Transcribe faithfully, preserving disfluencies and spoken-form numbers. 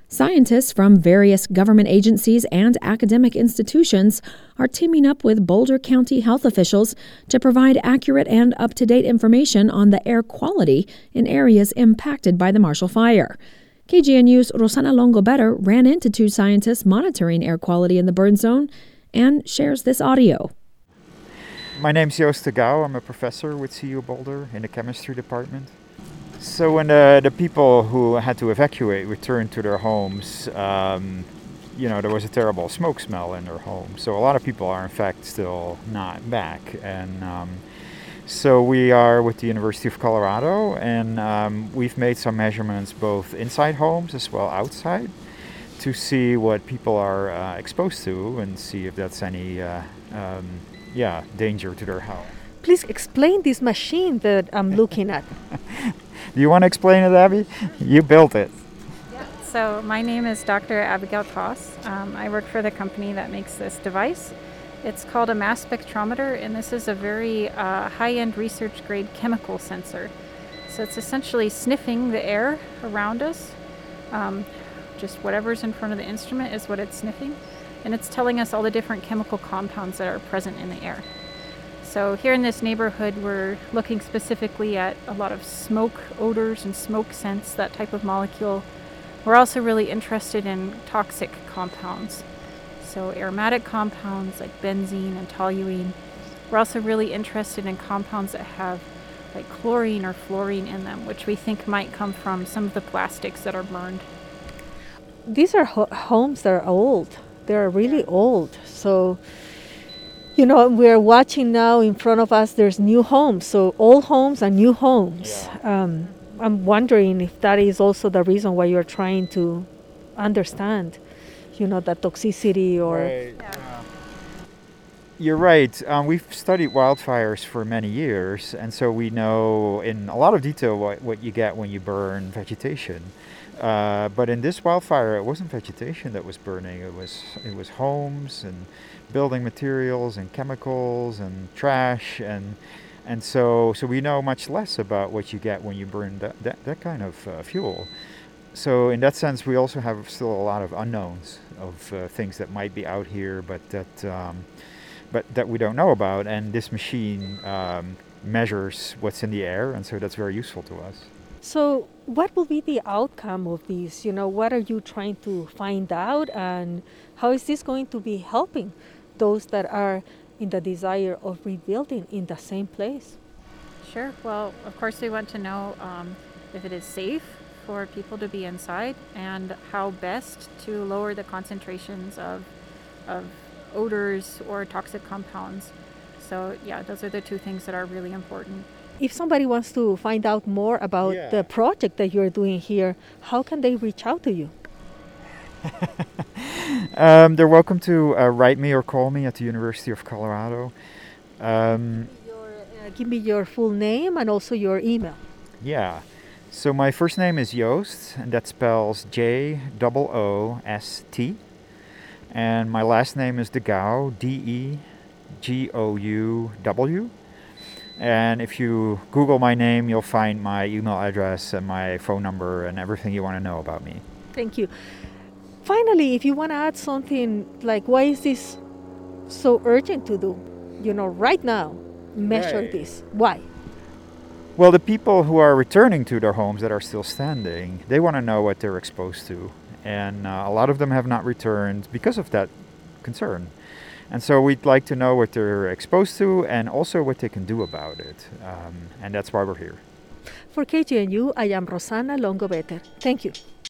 Scientists from various government agencies and academic institutions are teaming up with Boulder County health officials to provide accurate and up-to-date information on the air quality in areas impacted by the Marshall Fire. K G N U's Rosana Longo-Better ran into two scientists monitoring air quality in the burn zone and shares this audio. My name's Joost de Gouw. I'm a professor with C U Boulder in the chemistry department. So when the, the people who had to evacuate returned to their homes, um, you know, there was a terrible smoke smell in their home. So a lot of people are in fact still not back. And um, so we are with the University of Colorado, and um, we've made some measurements both inside homes as well outside to see what people are uh, exposed to and see if that's any uh, um, yeah, danger to their health. Please explain this machine that I'm looking at. Do you want to explain it, Abby? You built it. Yeah. So my name is Doctor Abigail Koss. Um, I work for the company that makes this device. It's called a mass spectrometer, and this is a very uh, high-end research-grade chemical sensor. So it's essentially sniffing the air around us. Um, just whatever's in front of the instrument is what it's sniffing. And it's telling us all the different chemical compounds that are present in the air. So here in this neighborhood, we're looking specifically at a lot of smoke odors and smoke scents, that type of molecule. We're also really interested in toxic compounds. So aromatic compounds like benzene and toluene. We're also really interested in compounds that have like chlorine or fluorine in them, which we think might come from some of the plastics that are burned. These are ho- homes that are old. They're really old. So, you know, we're watching now in front of us, there's new homes. So old homes and new homes. Yeah. Um, I'm wondering if that is also the reason why you're trying to understand, you know, the toxicity or... Right. Yeah. You're right. Um, we've studied wildfires for many years, and so we know in a lot of detail what, what you get when you burn vegetation. Uh, but in this wildfire, it wasn't vegetation that was burning. It was it was homes and building materials and chemicals and trash, and and so so we know much less about what you get when you burn that that, that kind of uh, fuel. So in that sense, we also have still a lot of unknowns of uh, things that might be out here, but that um, but that we don't know about. And this machine um, measures what's in the air, and so that's very useful to us. So what will be the outcome of this? You know, what are you trying to find out, and how is this going to be helping those that are in the desire of rebuilding in the same place? Sure. Well, of course, we want to know um, if it is safe for people to be inside and how best to lower the concentrations of, of odors or toxic compounds. So, yeah, those are the two things that are really important. If somebody wants to find out more about Yeah. the project that you're doing here, how can they reach out to you? um, they're welcome to uh, write me or call me at the University of Colorado. Um, Your, uh, give me your full name and also your email. yeah. So my first name is Joost, and that spells J O O S T. And my last name is de Gouw, D E G O U W. And if you Google my name, you'll find my email address and my phone number and everything you want to know about me. Thank you. Finally, if you want to add something like, why is this so urgent to do? You know, right now, measure Right. this. Why? Well, the people who are returning to their homes that are still standing, they want to know what they're exposed to. And uh, a lot of them have not returned because of that concern. And so we'd like to know what they're exposed to and also what they can do about it. Um, and that's why we're here. For K G N U, I am Rosana Longo-Better. Thank you.